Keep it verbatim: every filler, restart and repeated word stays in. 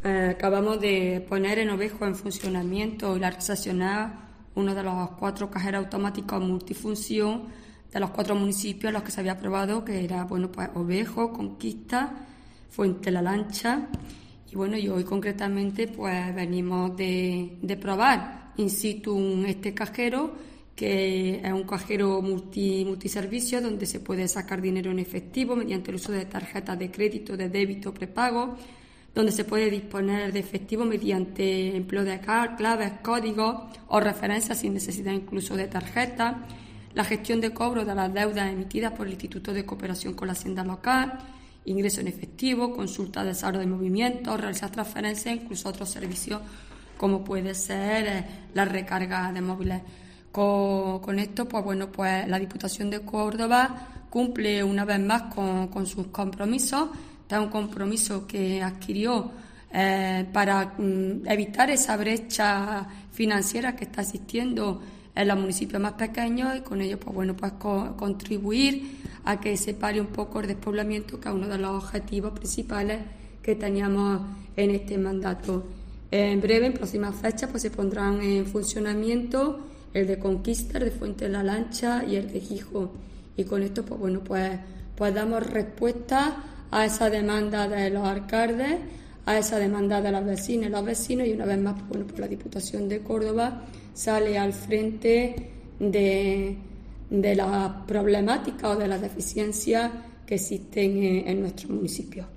eh, acabamos de poner en Ovejo en funcionamiento y la recepcionar uno de los cuatro cajeros automáticos multifunción de los cuatro municipios en los que se había aprobado, que era, bueno, pues Ovejo, Conquista, Fuente La Lancha. Y bueno, y hoy concretamente pues venimos de, de probar in situ este cajero, que es un cajero multi, multiservicio donde se puede sacar dinero en efectivo mediante el uso de tarjetas de crédito, de débito, prepago, donde se puede disponer de efectivo mediante empleo de claves, códigos o referencias sin necesidad incluso de tarjeta, la gestión de cobro de las deudas emitidas por el Instituto de Cooperación con la Hacienda Local, ingreso en efectivo, consulta de saldo de movimientos, realizar transferencias, incluso otros servicios como puede ser eh, la recarga de móviles. Con, con esto, pues bueno, pues la Diputación de Córdoba cumple una vez más con, con sus compromisos. Este es un compromiso que adquirió eh, para mm, evitar esa brecha financiera que está existiendo en los municipios más pequeños y con ello, pues bueno, pues co- contribuir a que se pare un poco el despoblamiento, que es uno de los objetivos principales que teníamos en este mandato. En breve, en próximas fechas, pues se pondrán en funcionamiento el de Conquista, el de Fuente La Lancha y el de Gijón. Y con esto, pues bueno, pues, pues damos respuesta a esa demanda de los alcaldes, a esa demanda de las vecinas y los vecinos, y una vez más, pues bueno, pues la Diputación de Córdoba sale al frente de, de las problemáticas o de las deficiencias que existen en, en nuestro municipio.